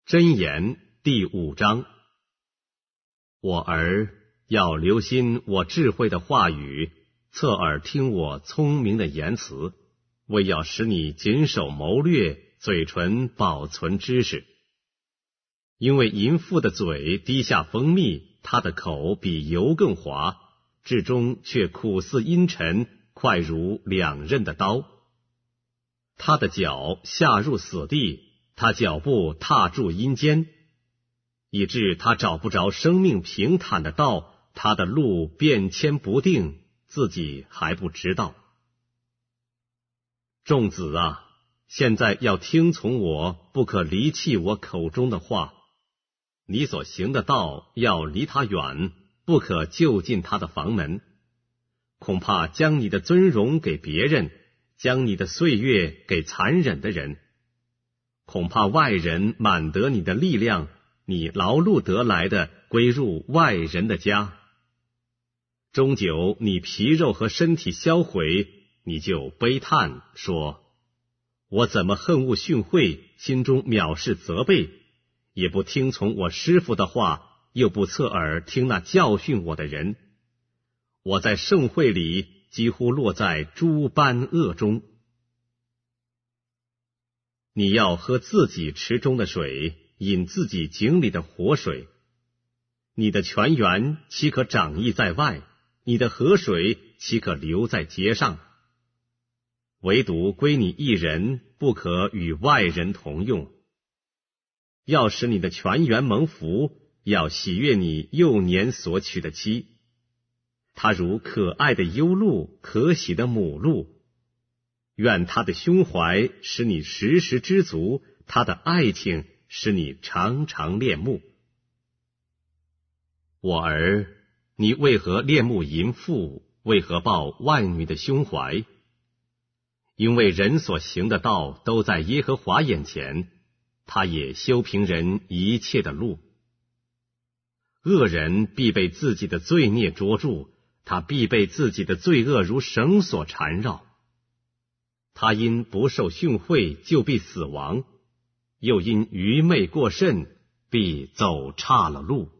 箴言第5章。我儿，要留心我智慧的话语，侧耳听我聪明的言辞，为要使你谨守谋略，嘴唇保存知识。因为淫妇的嘴滴下蜂蜜，她的口比油更滑，至终却苦似阴沉，快如两刃的刀。她的脚下入死地，她脚步踏住阴间，以致她找不着生命平坦的道，她的路变迁不定，自己还不知道。众子啊，现在要听从我，不可离弃我口中的话。你所行的道要离他远，不可就近他的房门，恐怕将你的尊荣给别人，将你的岁月给残忍的人。恐怕外人满得你的力量，你劳碌得来的归入外人的家。终久你皮肉和身体销毁，你就悲叹说：我怎么恨恶训诲，心中藐视责备，也不听从我师父的话，又不侧耳听那教训我的人。我在盛会里几乎落在诸般恶中。你要喝自己池中的水，饮自己井里的活水。你的泉源岂可长溢在外？你的河水岂可流在街上？唯独归你一人，不可与外人同用。要使你的泉源蒙福，要喜悦你幼年所娶的妻。她如可爱的幽鹿，可喜的母鹿。愿她的胸怀使你时时知足，她的爱情使你常常恋慕。我儿，你为何恋慕淫妇？为何抱外女的胸怀？因为人所行的道都在耶和华眼前，他也修平人一切的路。恶人必被自己的罪孽捉住，他必被自己的罪恶如绳索缠绕。他因不受训诲，就必死亡；又因愚昧过甚，必走岔了路。